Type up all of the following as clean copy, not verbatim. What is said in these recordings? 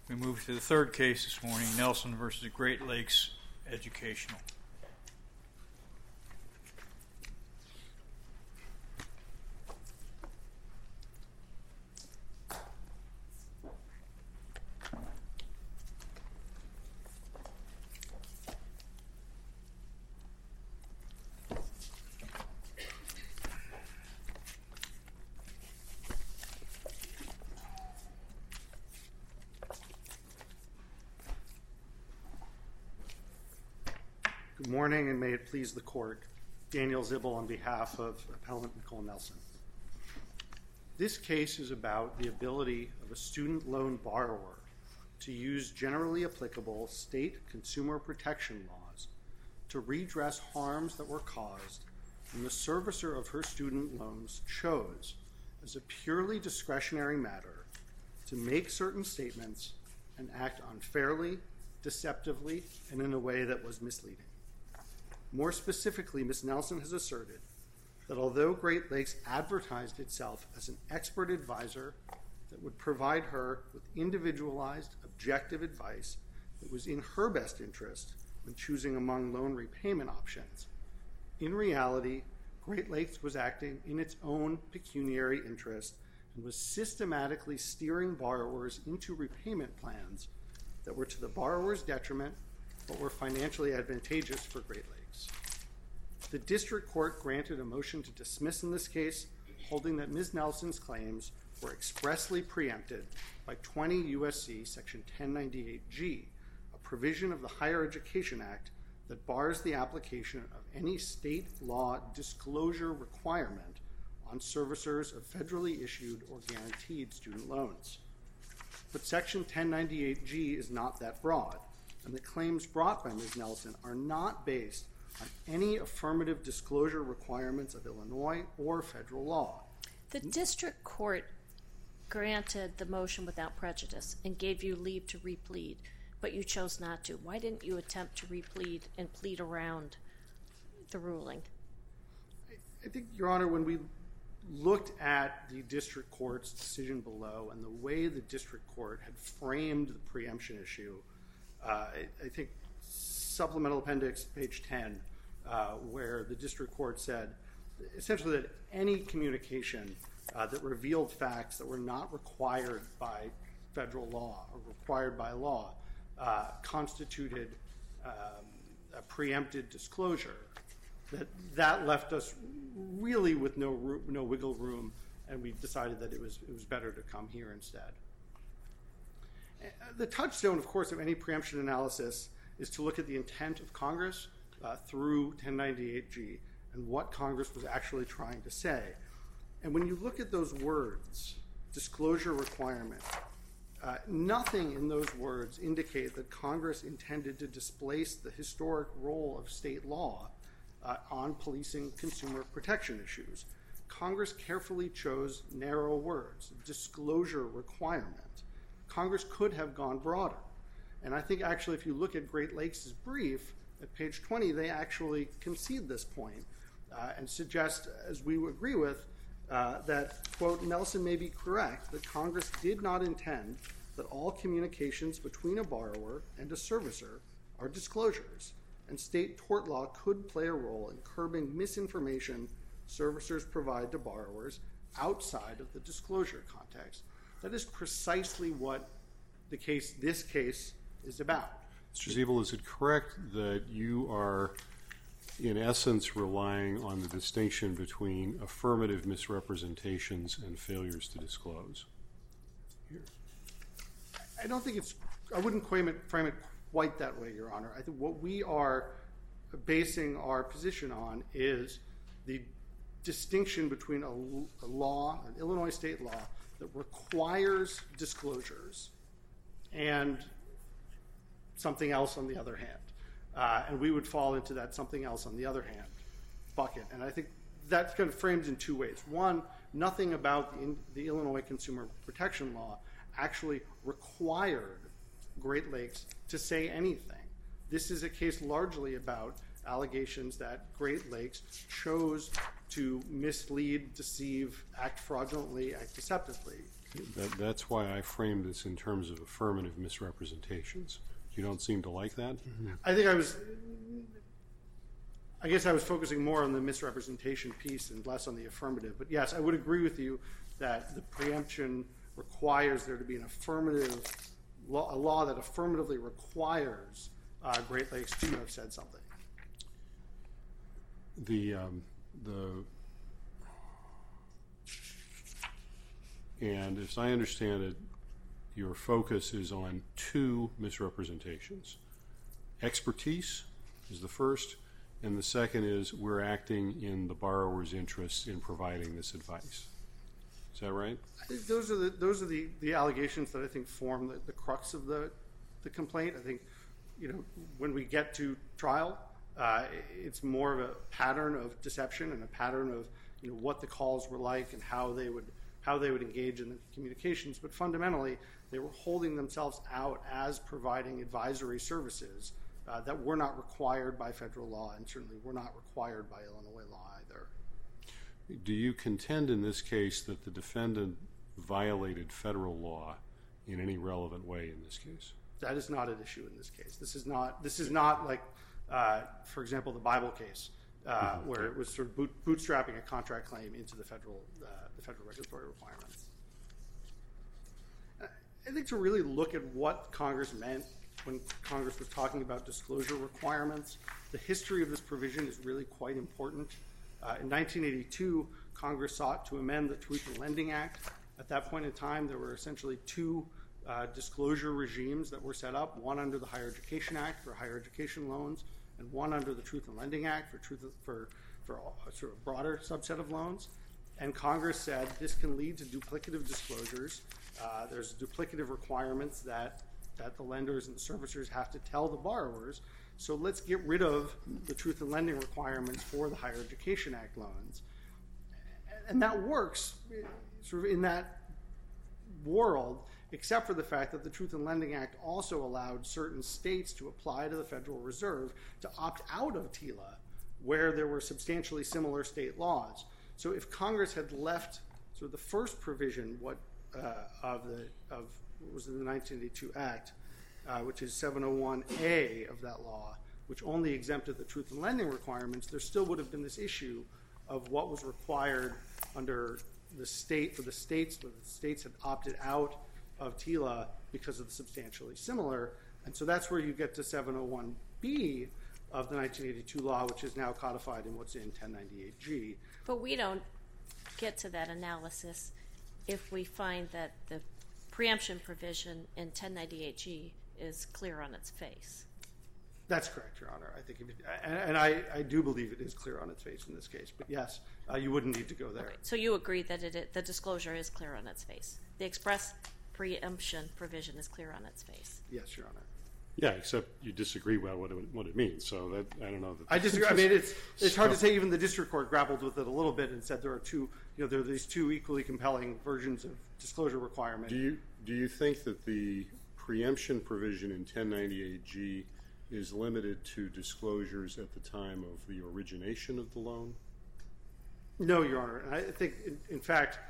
We move to the third case this morning, Nelson v. Great Lakes Educational. Good morning, and may it please the Court. Daniel Zibel on behalf of Appellant Nicole Nelson. This case is about the ability of a student loan borrower to use generally applicable state consumer protection laws to redress harms that were caused when the servicer of her student loans chose, as a purely discretionary matter, to make certain statements and act unfairly, deceptively, and in a way that was misleading. More specifically, Ms. Nelson has asserted that although Great Lakes advertised itself as an expert advisor that would provide her with individualized, objective advice that was in her best interest when choosing among loan repayment options, in reality, Great Lakes was acting in its own pecuniary interest and was systematically steering borrowers into repayment plans that were to the borrower's detriment but were financially advantageous for Great Lakes. The district court granted a motion to dismiss in this case, holding that Ms. Nelson's claims were expressly preempted by 20 U.S.C. Section 1098G, a provision of the Higher Education Act that bars the application of any state law disclosure requirement on servicers of federally issued or guaranteed student loans. But Section 1098G is not that broad, and the claims brought by Ms. Nelson are not based on any affirmative disclosure requirements of Illinois or federal law. The district court granted the motion without prejudice and gave you leave to replead, but you chose not to. Why didn't you attempt to replead and plead around the ruling? I think, Your Honor, when we looked at the district court's decision below and the way the district court had framed the preemption issue, I think supplemental appendix page 10, where the district court said essentially that any communication that revealed facts that were not required by federal law or required by law constituted a preempted disclosure, that left us really with no wiggle room, and we decided that it was better to come here instead. The touchstone, of course, of any preemption analysis is to look at the intent of Congress through 1098G and what Congress was actually trying to say. And when you look at those words, disclosure requirement, nothing in those words indicate that Congress intended to displace the historic role of state law on policing consumer protection issues. Congress carefully chose narrow words, disclosure requirement. Congress could have gone broader. And I think actually if you look at Great Lakes' brief at page 20, they actually concede this point and suggest, as we would agree with, that, quote, Nelson may be correct that Congress did not intend that all communications between a borrower and a servicer are disclosures, and state tort law could play a role in curbing misinformation servicers provide to borrowers outside of the disclosure context. That is precisely what this case is about. Mr. Zibel, is it correct that you are, in essence, relying on the distinction between affirmative misrepresentations and failures to disclose? Here. I don't think I wouldn't frame it quite that way, Your Honor. I think what we are basing our position on is the distinction between a law, an Illinois state law, that requires disclosures and something else on the other hand. And we would fall into that something else on the other hand bucket. And I think that's kind of framed in two ways. One, nothing about the Illinois Consumer Protection Law actually required Great Lakes to say anything. This is a case largely about allegations that Great Lakes chose to mislead, deceive, act fraudulently, act deceptively. That's why I framed this in terms of affirmative misrepresentations. You don't seem to like that? I guess I was focusing more on the misrepresentation piece and less on the affirmative. But yes, I would agree with you that the preemption requires there to be an affirmative law, a law that affirmatively requires Great Lakes to have said something. And as I understand it, your focus is on two misrepresentations. Expertise is the first, and the second is we're acting in the borrower's interests in providing this advice. Is that right? I think those are the allegations that I think form the crux of the complaint. I think, when we get to trial, it's more of a pattern of deception and a pattern of what the calls were like and how they would engage in the communications. But fundamentally, they were holding themselves out as providing advisory services that were not required by federal law and certainly were not required by Illinois law either. Do you contend in this case that the defendant violated federal law in any relevant way in this case? That is not an issue in this case. This is not like, for example, the Bible case, where it was sort of bootstrapping a contract claim into the federal regulatory requirements. I think to really look at what Congress meant when Congress was talking about disclosure requirements, the history of this provision is really quite important. In 1982, Congress sought to amend the Truth in Lending Act. At that point in time, there were essentially two disclosure regimes that were set up, one under the Higher Education Act for higher education loans and one under the Truth in Lending Act for a sort of broader subset of loans. And Congress said this can lead to duplicative disclosures. There's duplicative requirements that the lenders and the servicers have to tell the borrowers. So let's get rid of the Truth in Lending requirements for the Higher Education Act loans. And that works sort of in that world, except for the fact that the Truth in Lending Act also allowed certain states to apply to the Federal Reserve to opt out of TILA where there were substantially similar state laws. So if Congress had left sort of the first provision of what was in the 1982 Act, which is 701A of that law, which only exempted the Truth in Lending requirements, there still would have been this issue of what was required under the state for the states, where the states had opted out of TILA because of the substantially similar. And so that's where you get to 701B of the 1982 law, which is now codified in what's in 1098G. But we don't get to that analysis if we find that the preemption provision in 1098G is clear on its face. That's correct, Your Honor. I think, and I do believe it is clear on its face in this case. But yes, you wouldn't need to go there. Okay. So you agree that the disclosure is clear on its face. The express preemption provision is clear on its face. Yes, Your Honor. Yeah, except you disagree about what it means. So that I don't know. I disagree. I mean, it's hard to say. Even the district court grappled with it a little bit and said there are there are these two equally compelling versions of disclosure requirement. Do you think that the preemption provision in 1098G is limited to disclosures at the time of the origination of the loan? No, Your Honor. And I think, in fact,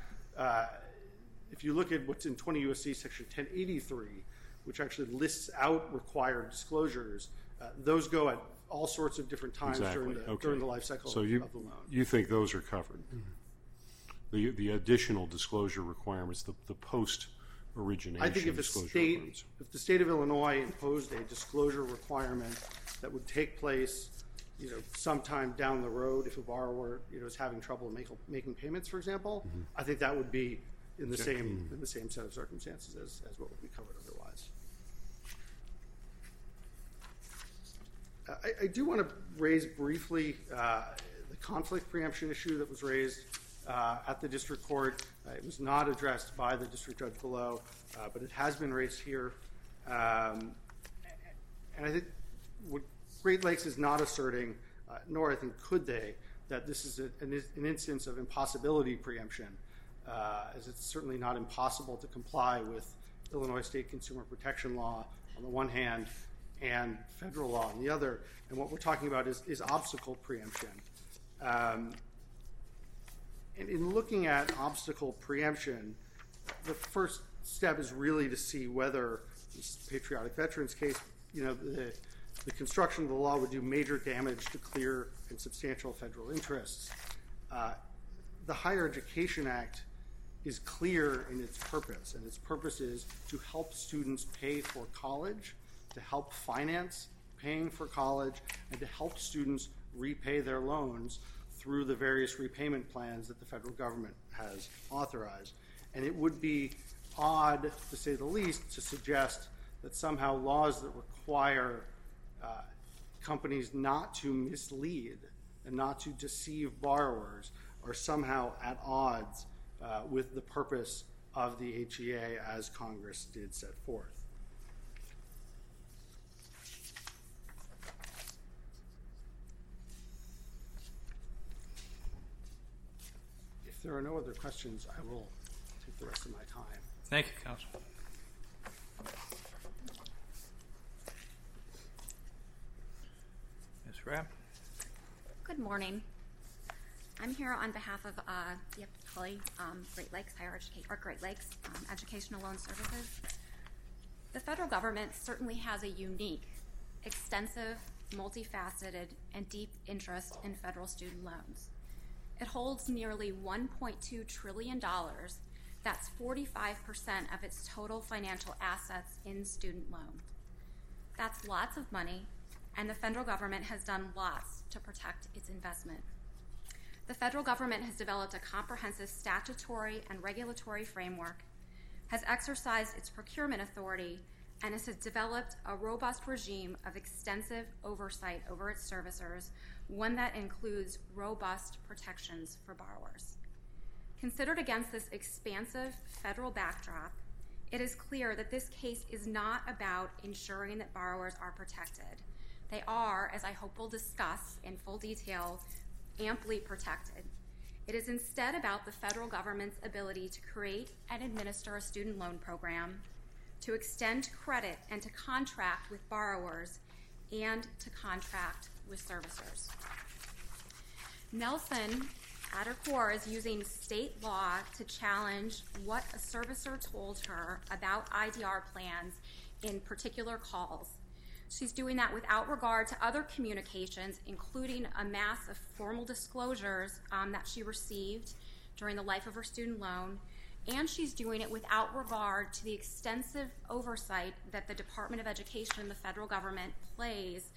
if you look at what's in 20 U.S.C. Section 1083, which actually lists out required disclosures, those go at all sorts of different times during the life cycle of the loan. So you think those are covered? Mm-hmm. The additional disclosure requirements, the post-origination I think if the state of Illinois imposed a disclosure requirement that would take place sometime down the road, if a borrower is having trouble making payments, for example, mm-hmm. I think that would be in the same set of circumstances as what would be covered otherwise. I do want to raise briefly the conflict preemption issue that was raised at the district court. It was not addressed by the district judge below, but it has been raised here. And I think what Great Lakes is not asserting, nor I think could they, that this is an instance of impossibility preemption, as it's certainly not impossible to comply with Illinois state consumer protection law on the one hand and federal law on the other. And what we're talking about is obstacle preemption. And in looking at obstacle preemption, the first step is really to see whether this patriotic veterans case, the construction of the law would do major damage to clear and substantial federal interests. The Higher Education Act is clear in its purpose, and its purpose is to help students pay for college, to help finance paying for college, and to help students repay their loans through the various repayment plans that the federal government has authorized. And it would be odd, to say the least, to suggest that somehow laws that require companies not to mislead and not to deceive borrowers are somehow at odds with the purpose of the HEA as Congress did set forth. If there are no other questions, I will take the rest of my time. Thank you, Counsel. Ms. Rapp. Good morning. I'm here on behalf of the appellee, Great Lakes Educational Loan Services. The federal government certainly has a unique, extensive, multifaceted, and deep interest in federal student loans. It holds nearly $1.2 trillion. That's 45% of its total financial assets in student loans. That's lots of money, and the federal government has done lots to protect its investment. The federal government has developed a comprehensive statutory and regulatory framework, has exercised its procurement authority, and has developed a robust regime of extensive oversight over its servicers, one that includes robust protections for borrowers. Considered against this expansive federal backdrop, it is clear that this case is not about ensuring that borrowers are protected. They are, as I hope we'll discuss in full detail, amply protected. It is instead about the federal government's ability to create and administer a student loan program, to extend credit and to contract with borrowers, and to contract with servicers. Nelson, at her core, is using state law to challenge what a servicer told her about IDR plans in particular calls. She's doing that without regard to other communications, including a mass of formal disclosures that she received during the life of her student loan, and she's doing it without regard to the extensive oversight that the Department of Education, the federal government, plays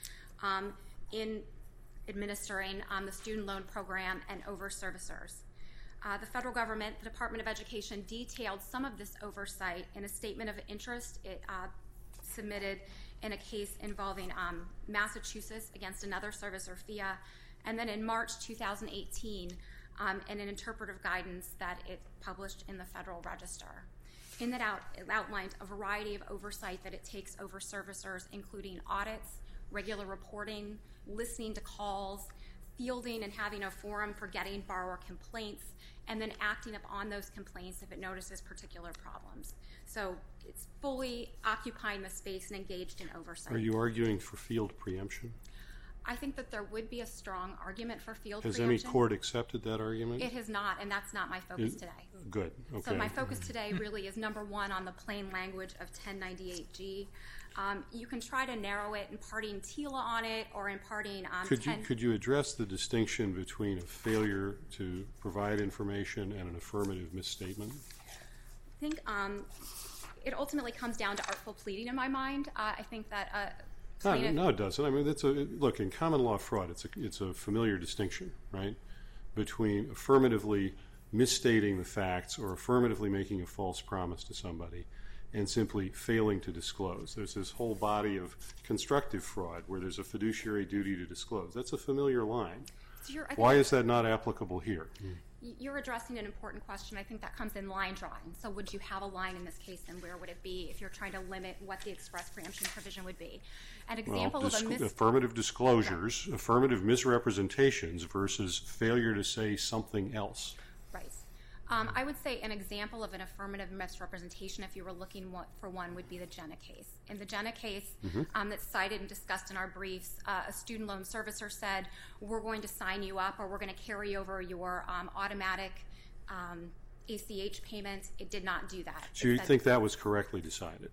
in administering the student loan program and over servicers. The federal government, the Department of Education, detailed some of this oversight in a statement of interest it submitted in a case involving Massachusetts against another servicer, FIA, and then in March 2018 in an interpretive guidance that it published in the Federal Register. In that it outlined a variety of oversight that it takes over servicers, including audits, regular reporting, listening to calls, fielding and having a forum for getting borrower complaints, and then acting upon those complaints if it notices particular problems. So it's fully occupying the space and engaged in oversight. Are you arguing for field preemption? I think that there would be a strong argument for field preemption. Has any court accepted that argument? It has not, and that's not my focus today. Good. Okay. So my focus today really is, number one, on the plain language of 1098G. You can try to narrow it, imparting TILA on it, or imparting Could you address the distinction between a failure to provide information and an affirmative misstatement? I think it ultimately comes down to artful pleading in my mind. I think that No, it doesn't. I mean, look, in common law fraud, it's a familiar distinction, right, between affirmatively misstating the facts or affirmatively making a false promise to somebody and simply failing to disclose. There's this whole body of constructive fraud where there's a fiduciary duty to disclose. That's a familiar line. Why is that not applicable here? You're addressing an important question. I think that comes in line drawing. So would you have a line in this case, and where would it be if you're trying to limit what the express preemption provision would be? An example of affirmative disclosures, affirmative misrepresentations versus failure to say something else. Right. I would say an example of an affirmative misrepresentation, if you were looking for one, would be the Jenna case. In the Jenna case that's cited and discussed in our briefs, a student loan servicer said, we're going to sign you up, or we're going to carry over your automatic ACH payments. It did not do that. So you think that was correctly decided?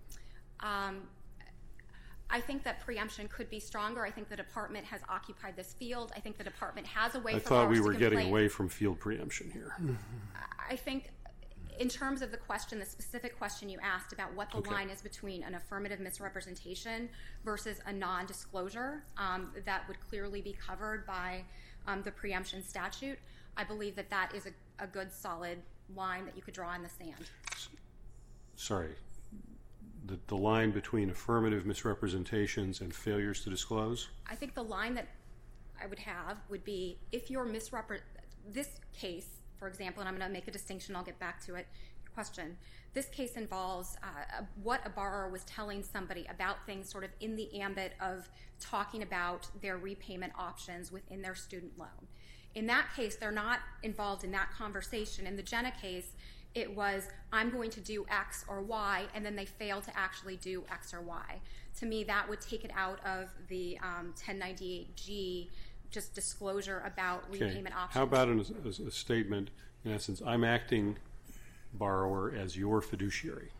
I think that preemption could be stronger. I think the department has occupied this field. I think the department has a way for I thought borrowers we were to getting complain. away from field preemption here. I think in terms of the question, the specific question you asked about what the Okay. line is between an affirmative misrepresentation versus a non-disclosure that would clearly be covered by the preemption statute, I believe that that is a good, solid line that you could draw in the sand. Sorry. The line between affirmative misrepresentations and failures to disclose? I think the line that I would have would be if you're this case, for example, and I'm going to make a distinction, I'll get back to it, question. This case involves what a borrower was telling somebody about things sort of in the ambit of talking about their repayment options within their student loan. In that case, they're not involved in that conversation. In the Jenna case, it was, I'm going to do X or Y, and then they fail to actually do X or Y. To me, that would take it out of the 1098G, just disclosure about repayment options. How about a statement, in essence, I'm acting, borrower, as your fiduciary?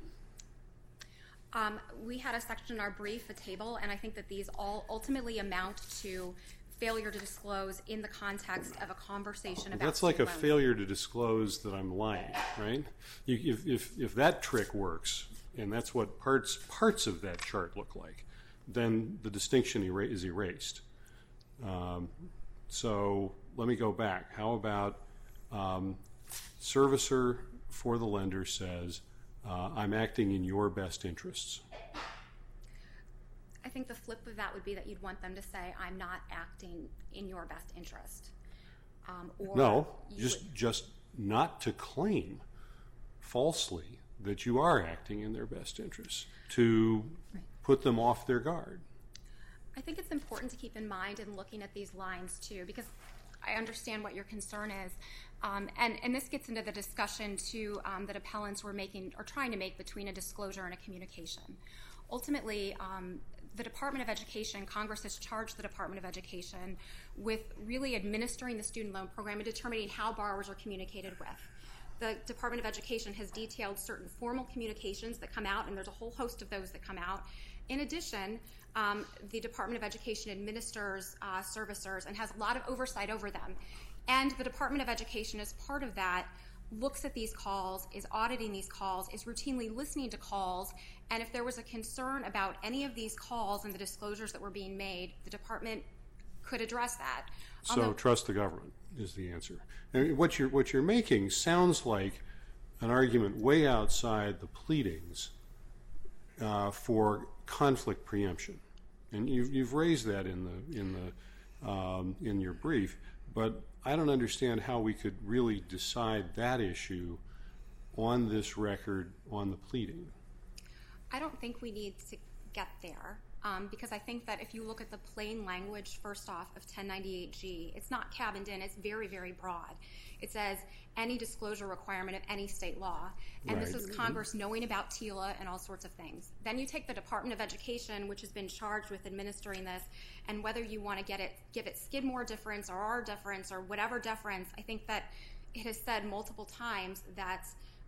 We had a section in our brief, a table, and I think that these all ultimately amount to failure to disclose in the context of a conversation about That's like a student loans. failure to disclose that I'm lying, right? If that trick works, and that's what parts of that chart look like, then the distinction is erased. So let me go back. How about servicer for the lender says, I'm acting in your best interests? I think the flip of that would be that you'd want them to say, I'm not acting in your best interest. Or No, you just not to claim falsely that you are acting in their best interests, to put them off their guard. I think it's important to keep in mind in looking at these lines too, because I understand what your concern is. And this gets into the discussion too that appellants were making or trying to make between a disclosure and a communication. Ultimately, the Department of Education, Congress has charged the Department of Education with really administering the student loan program and determining how borrowers are communicated with. The Department of Education has detailed certain formal communications that come out, and there's a whole host of those that come out. In addition, the Department of Education administers servicers and has a lot of oversight over them. And the Department of Education, as part of that, looks at these calls, is auditing these calls, is routinely listening to calls, and if there was a concern about any of these calls and the disclosures that were being made, the department could address that. So trust the government is the answer. And what you're making sounds like an argument way outside the pleadings for conflict preemption, and you've raised that in your brief, but I don't understand how we could really decide that issue on this record on the pleading. I don't think we need to get there because I think that if you look at the plain language, first off, of 1098G, it's not cabined in. It's very, very broad. It says any disclosure requirement of any state law, and this is Congress knowing about TILA and all sorts of things. Then you take the Department of Education, which has been charged with administering this, and whether you want to give it Skidmore deference or our deference or whatever deference, I think that it has said multiple times that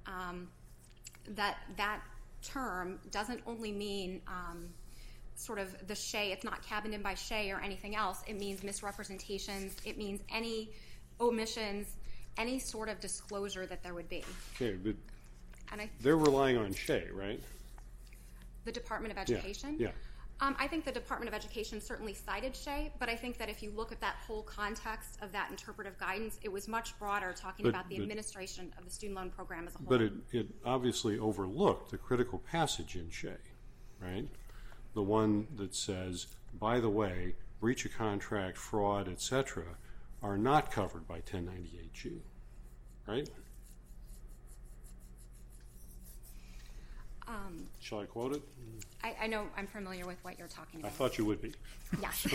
that term doesn't only mean sort of the Shea, it's not cabined in by Shea or anything else. It means misrepresentations. It means any omissions, any sort of disclosure that there would be. Okay, but And they're relying on Shea, right? the Department of Education? Yeah. I think the Department of Education certainly cited Shea, but I think that if you look at that whole context of that interpretive guidance, it was much broader, talking about the administration of the student loan program as a whole. But it obviously overlooked the critical passage in Shea, right? The one that says, by the way, breach of contract, fraud, etc., are not covered by 1098G, right? Shall I quote it? I know I'm familiar with what you're talking about. I thought you would be. Yes.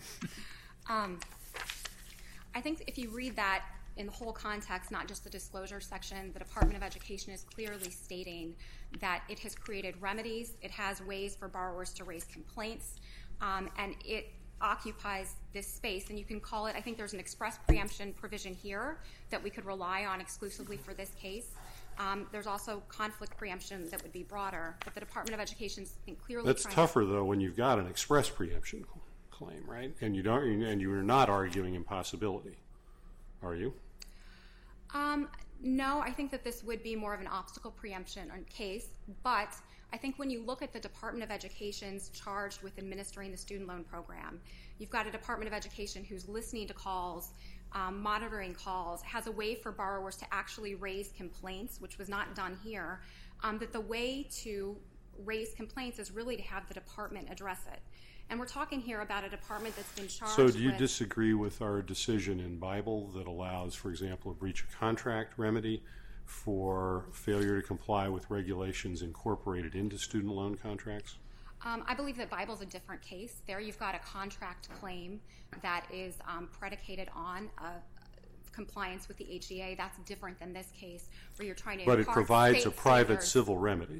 I think if you read that in the whole context, not just the disclosure section, the Department of Education is clearly stating that it has created remedies, it has ways for borrowers to raise complaints, and it occupies this space. And you can call it, I think there's an express preemption provision here that we could rely on exclusively for this case. There's also conflict preemption that would be broader, but the Department of Education's clearly That's tougher, though, when you've got an express preemption claim, right? And you are not arguing impossibility, are you? No, I think that this would be more of an obstacle preemption case, but I think when you look at the Department of Education's charged with administering the student loan program, you've got a Department of Education who's listening to calls, monitoring calls, has a way for borrowers to actually raise complaints, which was not done here, that the way to raise complaints is really to have the department address it. And we're talking here about a department that's been charged with... So do you disagree with our decision in Bible that allows, for example, a breach of contract remedy for failure to comply with regulations incorporated into student loan contracts? I believe that Bible's a different case. There you've got a contract claim that is predicated on compliance with the HEA. That's different than this case where you're trying to... But it provides a private standards. Civil remedy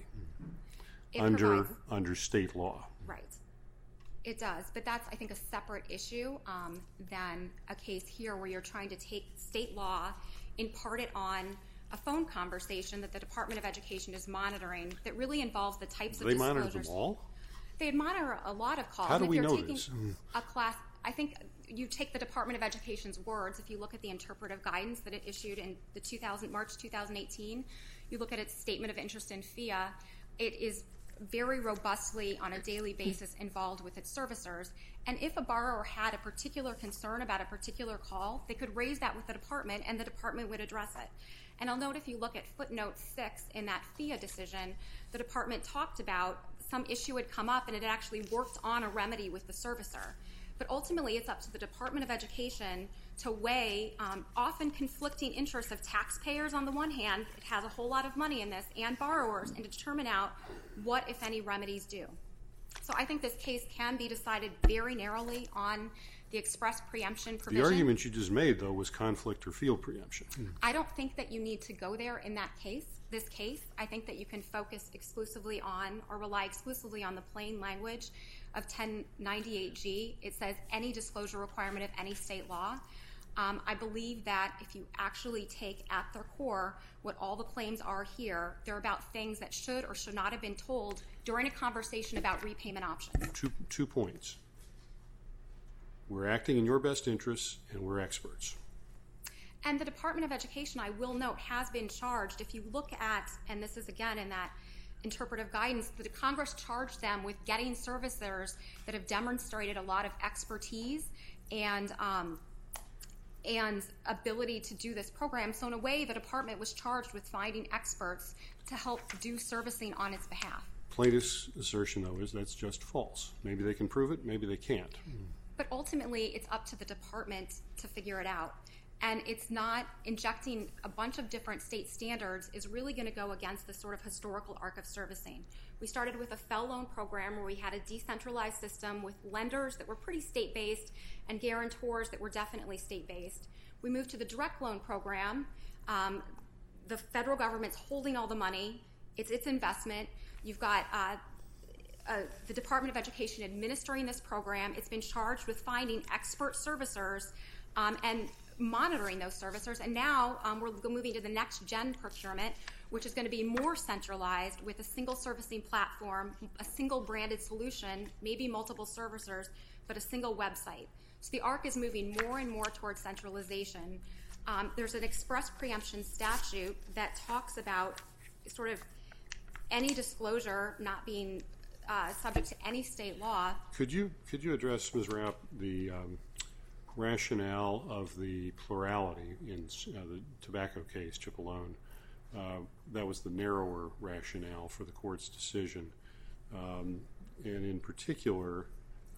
under state law. Right. It does, but that's, I think, a separate issue than a case here where you're trying to take state law, impart it on a phone conversation that the Department of Education is monitoring that really involves the types of disclosures. They monitor them all? They monitor a lot of calls. How do we know taking this? A class, I think you take the Department of Education's words. If you look at the interpretive guidance that it issued in the March 2018, you look at its statement of interest in FIA, it is very robustly on a daily basis involved with its servicers. And if a borrower had a particular concern about a particular call, they could raise that with the department and the department would address it. And I'll note if you look at footnote 6 in that FIA decision, the department talked about some issue had come up and it had actually worked on a remedy with the servicer. But ultimately it's up to the Department of Education to weigh often conflicting interests of taxpayers on the one hand, it has a whole lot of money in this, and borrowers, and to determine out what, if any, remedies do. So I think this case can be decided very narrowly on the express preemption provision. The argument you just made, though, was conflict or field preemption. I don't think that you need to go there in that case. This case, I think that you can focus exclusively on or rely exclusively on the plain language of 1098G. It says any disclosure requirement of any state law. I believe that if you actually take at their core what all the claims are here, they're about things that should or should not have been told during a conversation about repayment options. 2 points. We're acting in your best interests, and we're experts. And the Department of Education, I will note, has been charged. If you look at, and this is again in that interpretive guidance, the Congress charged them with getting servicers that have demonstrated a lot of expertise and ability to do this program. So in a way, the department was charged with finding experts to help do servicing on its behalf. Plaintiff's assertion, though, is that's just false. Maybe they can prove it, maybe they can't. But ultimately, it's up to the department to figure it out. And it's not injecting a bunch of different state standards is really going to go against the sort of historical arc of servicing. We started with a FEL loan program where we had a decentralized system with lenders that were pretty state-based and guarantors that were definitely state-based. We moved to the direct loan program. The federal government's holding all the money. It's its investment. You've got the Department of Education administering this program. It's been charged with finding expert servicers and monitoring those servicers. And now we're moving to the next gen procurement, which is going to be more centralized with a single servicing platform, a single branded solution, maybe multiple servicers, but a single website. So the arc is moving more and more towards centralization. There's an express preemption statute that talks about sort of any disclosure not being subject to any state law. Could you address, Ms. Rapp, the rationale of the plurality in the tobacco case, Cipollone? That was the narrower rationale for the court's decision. And in particular,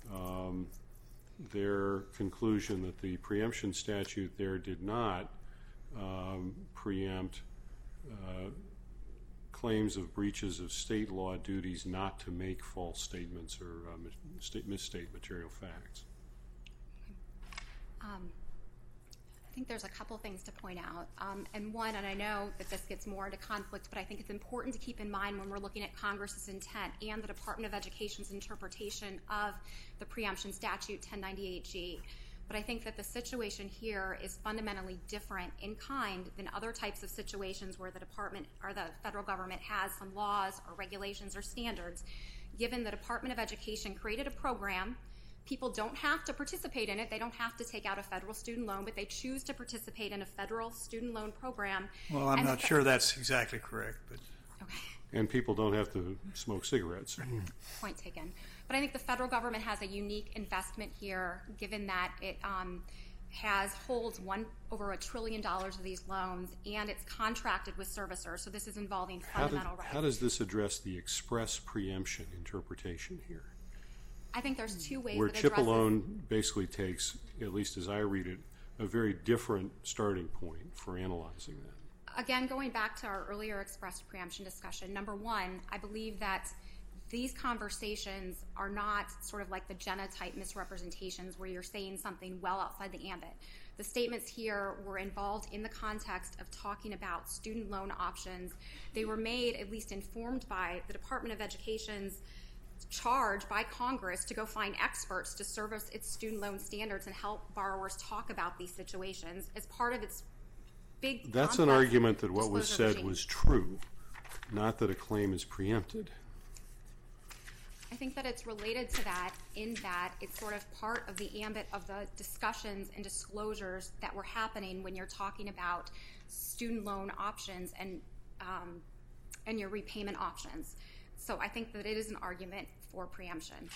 their conclusion that the preemption statute there did not preempt claims of breaches of state law duties not to make false statements or misstate material facts. I think there's a couple things to point out. And one, and I know that this gets more into conflict, but I think it's important to keep in mind when we're looking at Congress's intent and the Department of Education's interpretation of the preemption statute 1098G. But I think that the situation here is fundamentally different in kind than other types of situations where the department or the federal government has some laws or regulations or standards. Given the Department of Education created a program, people don't have to participate in it. They don't have to take out a federal student loan, but they choose to participate in a federal student loan program. Well, I'm not sure that's exactly correct, but Okay. And people don't have to smoke cigarettes. Point taken. But I think the federal government has a unique investment here, given that it holds over $1 trillion of these loans, and it's contracted with servicers. So this is involving fundamental rights. How does this address the express preemption interpretation here? I think there's two ways Where it CHIP addresses. alone basically takes, at least as I read it, a very different starting point for analyzing that. Again, going back to our earlier expressed preemption discussion, number one, I believe that these conversations are not sort of like the Jenna-type misrepresentations where you're saying something well outside the ambit. The statements here were involved in the context of talking about student loan options. They were made, at least informed by the Department of Education's charge by Congress to go find experts to service its student loan standards and help borrowers talk about these situations as part of its big That's an complex argument that what was disclosure said regime. was true, not that a claim is preempted. I think that it's related to that in that it's sort of part of the ambit of the discussions and disclosures that were happening when you're talking about student loan options and your repayment options. So I think that it is an argument for preemption.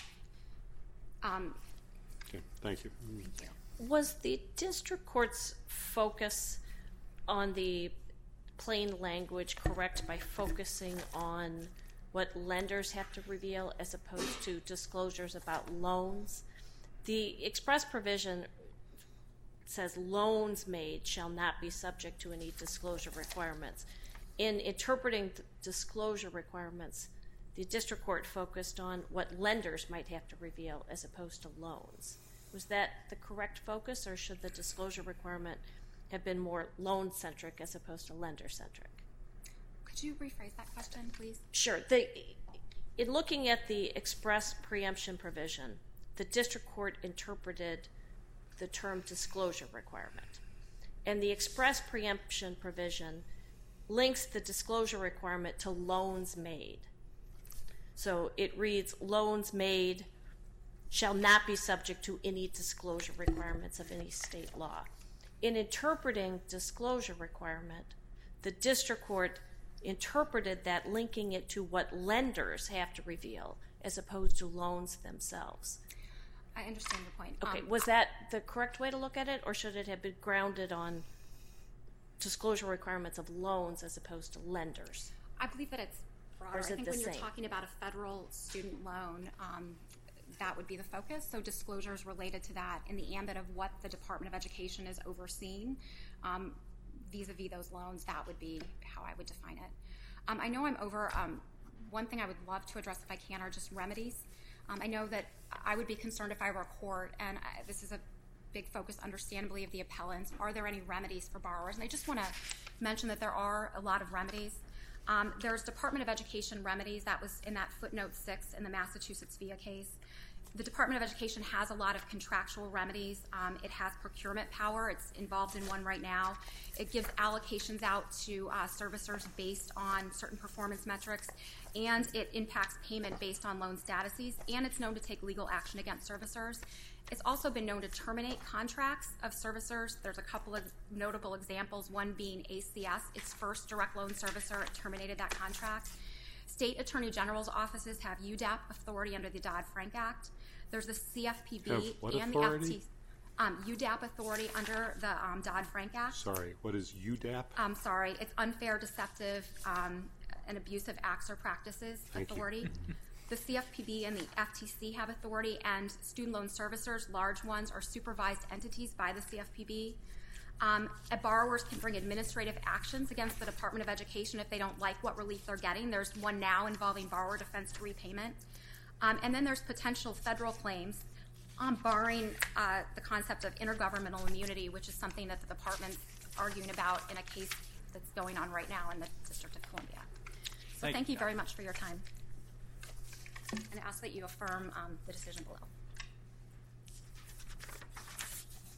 Okay, thank you. Was the district court's focus on the plain language correct by focusing on what lenders have to reveal as opposed to disclosures about loans? The express provision says loans made shall not be subject to any disclosure requirements. In interpreting disclosure requirements, the district court focused on what lenders might have to reveal as opposed to loans. Was that the correct focus, or should the disclosure requirement have been more loan-centric as opposed to lender-centric? Could you rephrase that question, please? Sure. In looking at the express preemption provision, the district court interpreted the term disclosure requirement. And the express preemption provision links the disclosure requirement to loans made. So it reads, loans made shall not be subject to any disclosure requirements of any state law. In interpreting disclosure requirement, the district court interpreted that linking it to what lenders have to reveal as opposed to loans themselves. I understand your point. Okay, was that the correct way to look at it, or should it have been grounded on disclosure requirements of loans as opposed to lenders? I believe that it's broader. Or is it I think the when you're same? talking about a federal student loan, that would be the focus. So disclosures related to that in the ambit of what the Department of Education is overseeing vis-a-vis those loans, that would be how I would define it. I know I'm over. One thing I would love to address if I can are just remedies. I know that I would be concerned if I were a court, and this is a big focus, understandably, of the appellants. Are there any remedies for borrowers? And I just want to mention that there are a lot of remedies. There's Department of Education remedies. That was in that footnote 6 in the Massachusetts VIA case. The Department of Education has a lot of contractual remedies. It has procurement power. It's involved in one right now. It gives allocations out to servicers based on certain performance metrics, and it impacts payment based on loan statuses, and it's known to take legal action against servicers. It's also been known to terminate contracts of servicers. There's a couple of notable examples, one being ACS, its first direct loan servicer. It terminated that contract. State Attorney General's offices have UDAP authority under the Dodd-Frank Act. There's the CFPB Have what and authority? the UDAP authority under the Dodd-Frank Act. Sorry, what is UDAP? Sorry, it's unfair, deceptive, and abusive acts or practices authority. The CFPB and the FTC have authority, and student loan servicers, large ones, are supervised entities by the CFPB. Borrowers can bring administrative actions against the Department of Education if they don't like what relief they're getting. There's one now involving borrower defense to repayment. And then there's potential federal claims barring the concept of intergovernmental immunity, which is something that the department's arguing about in a case that's going on right now in the District of Columbia. So thank you very much for your time. And I ask that you affirm the decision below.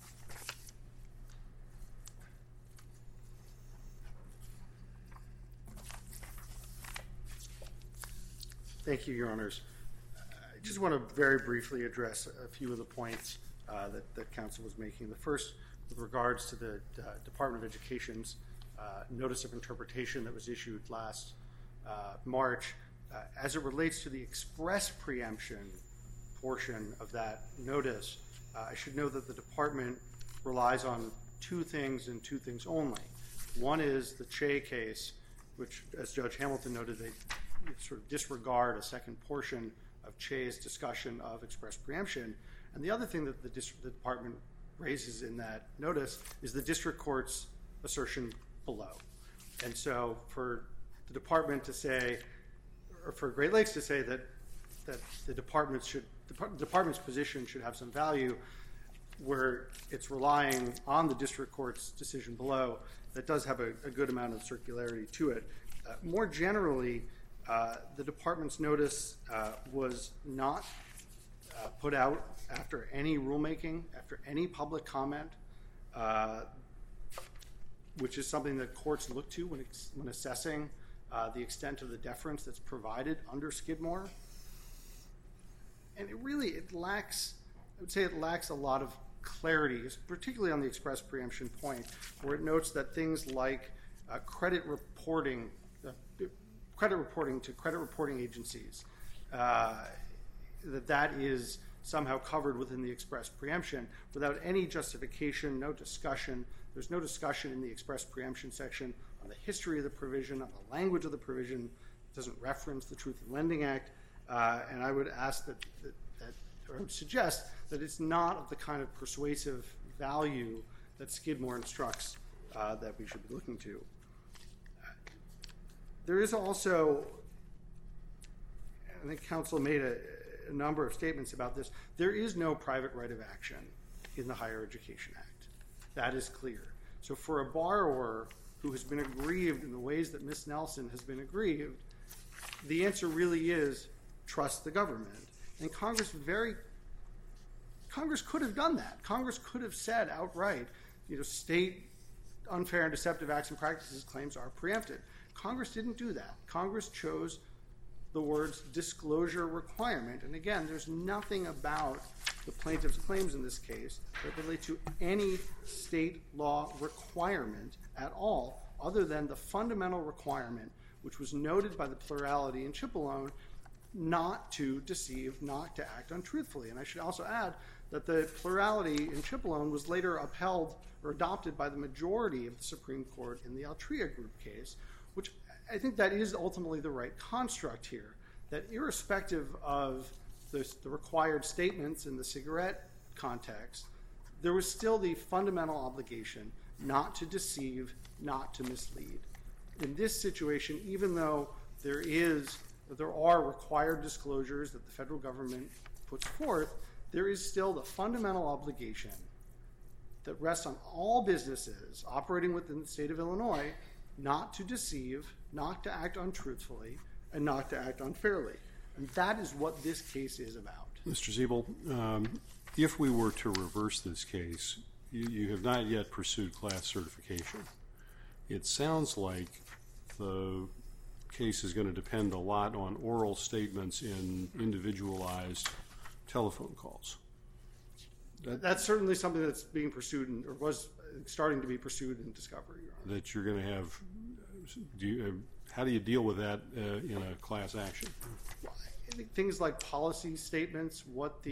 Thank you, Your Honors. I just want to very briefly address a few of the points that counsel was making. The first, with regards to the Department of Education's notice of interpretation that was issued last March, as it relates to the express preemption portion of that notice, I should know that the department relies on two things and two things only. One is the Che case, which, as Judge Hamilton noted, they sort of disregard a second portion of Che's discussion of express preemption. And the other thing that the department raises in that notice is the district court's assertion below. And so for the department to say, or for Great Lakes to say that the department's position should have some value, where it's relying on the district court's decision below, that does have a good amount of circularity to it. More generally, the department's notice was not put out after any rulemaking, after any public comment, which is something that courts look to when assessing the extent of the deference that's provided under Skidmore. And it lacks, I would say it lacks a lot of clarity, particularly on the express preemption point, where it notes that things like credit reporting to credit reporting agencies, that is somehow covered within the express preemption without any justification, no discussion. There's no discussion in the express preemption section on the history of the provision, on the language of the provision. It doesn't reference the Truth in Lending Act. And I would ask or suggest that it's not of the kind of persuasive value that Skidmore instructs that we should be looking to. There is also, I think counsel made a number of statements about this, there is no private right of action in the Higher Education Act. That is clear. So for a borrower who has been aggrieved in the ways that Ms. Nelson has been aggrieved, the answer really is trust the government. And Congress could have done that. Congress could have said outright, state unfair and deceptive acts and practices claims are preempted. Congress didn't do that. Congress chose the words disclosure requirement. And again, there's nothing about the plaintiff's claims in this case that relate to any state law requirement at all, other than the fundamental requirement, which was noted by the plurality in Cipollone, not to deceive, not to act untruthfully. And I should also add that the plurality in Cipollone was later upheld or adopted by the majority of the Supreme Court in the Altria Group case, which I think that is ultimately the right construct here, that irrespective of the required statements in the cigarette context, there was still the fundamental obligation not to deceive, not to mislead. In this situation, even though there are required disclosures that the federal government puts forth, there is still the fundamental obligation that rests on all businesses operating within the state of Illinois not to deceive, not to act untruthfully, and not to act unfairly. And that is what this case is about. Mr. Siebel, if we were to reverse this case, you have not yet pursued class certification. It sounds like the case is going to depend a lot on oral statements in individualized telephone calls. That's certainly something that's being pursued or was starting to be pursued in discovery. That you're going to have. How do you deal with that in a class action? I think things like policy statements,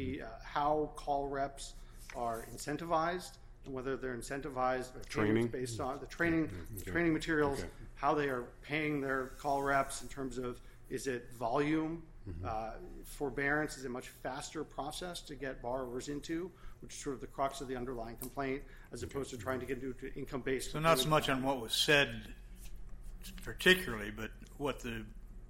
how call reps are incentivized, and whether they're incentivized by training based on the training materials, how they are paying their call reps in terms of, is it volume, forbearance is a much faster process to get borrowers into, which is sort of the crux of the underlying complaint, as opposed to trying to get into income-based. So not so much on what was said particularly, but what the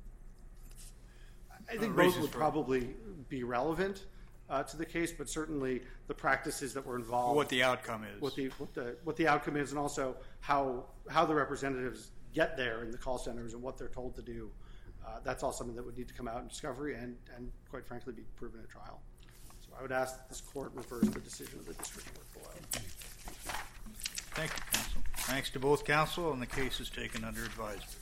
I think both would probably be relevant to the case, but certainly the practices that were involved. What the outcome is. What the outcome is, and also how the representatives get there in the call centers and what they're told to do. That's all something that would need to come out in discovery and quite frankly, be proven at trial. So I would ask that this court reverse the decision of the district court below. Thank you, counsel. Thanks to both counsel, and the case is taken under advisement.